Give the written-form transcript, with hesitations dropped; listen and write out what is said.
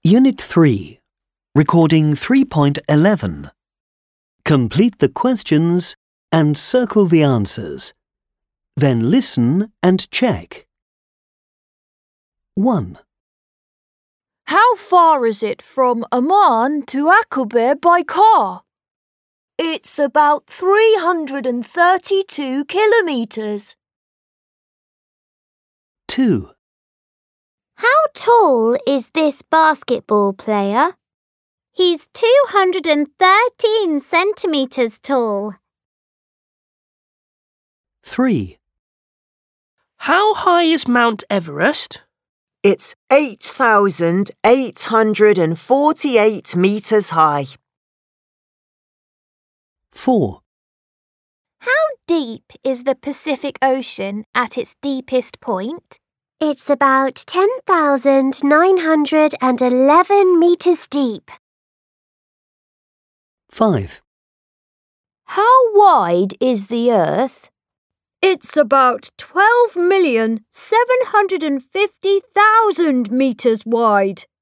Unit 3, Recording 3.11. Complete the questions and circle the answers. Then listen and check. 1. How far is it from Amman to Aqaba by car? It's about 332 kilometres. 2. How tall is this basketball player? He's 213 centimetres tall. 3. How high is Mount Everest? It's 8,848 metres high. 4. How deep is the Pacific Ocean at its deepest point? It's about 10,911 metres deep. 5. How wide is the Earth? It's about 12,750,000 metres wide.